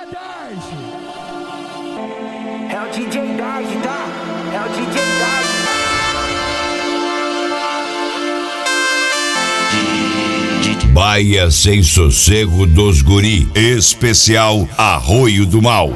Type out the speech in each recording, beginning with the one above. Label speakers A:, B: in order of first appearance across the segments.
A: É o DJ Dash, tá? É o DJ Dash.
B: Baia Sem Sossego dos Guri, especial Arroio do Mal.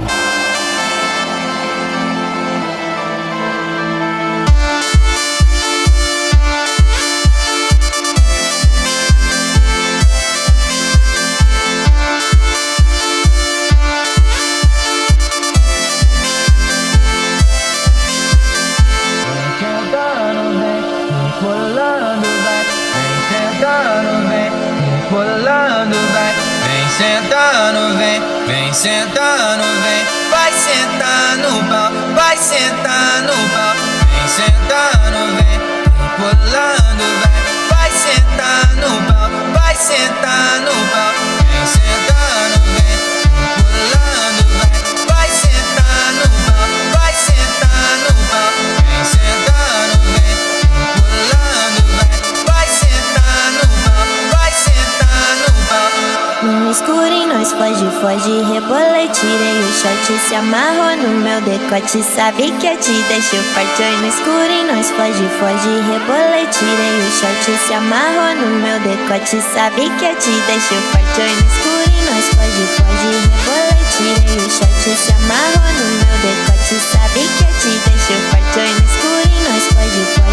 C: Vem sentando, vem, vai sentar no pau, vai sentar no pau. Vem sentando, vem pulando, vai sentar no pau, vai sentar no pau. Vem sentando, vem pulando, vai sentar no pau, vai sentar no pau. Vem sentando, vem pulando, vai sentar no pau, vai sentar no pau.
D: No escuro nós foge, rebolei, tirei o short, se amarrou no meu decote, sabe que eu te deixo forte. Oi, no escuro nós foge, rebolei, tirei o short, se amarrou no meu decote, sabe que eu te deixo forte. Oi, no escuro nós foge, rebolei, tirei o short, se amarrou no meu decote, sabe que eu te deixo forte. Oi, no escuro nós foge,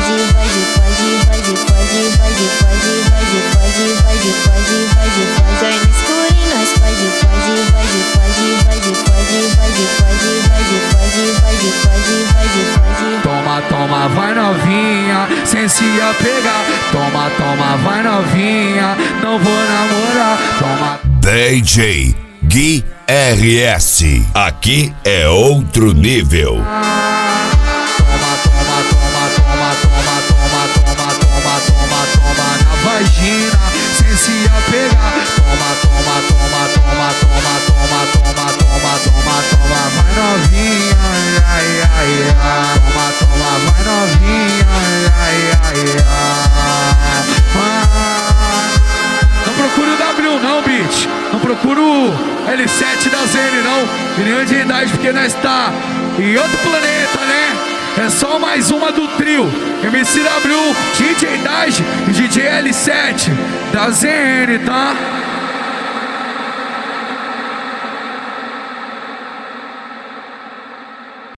D: Oi, no escuro nós foge,
E: Toma, toma, vai novinha, sem se apegar. Toma, toma, vai novinha, não vou namorar. Toma.
B: DJ Gui RS, aqui é outro nível.
E: Toma, toma, toma, toma, toma, toma, toma, toma, toma, toma na vagina, sem se apegar. Toma, toma, toma, toma, toma, toma, toma, toma, toma, toma, vai novinha, ai, ai, ai. Toma, toma, vai novinha, ai, ai, ai. Não procura o W não, bitch. Não procura o L7 da ZN não. E nem o de idade, porque nós tá em outro planeta, né? É só mais uma do trio MCW, DJ Dash e DJ L7 da ZN, tá?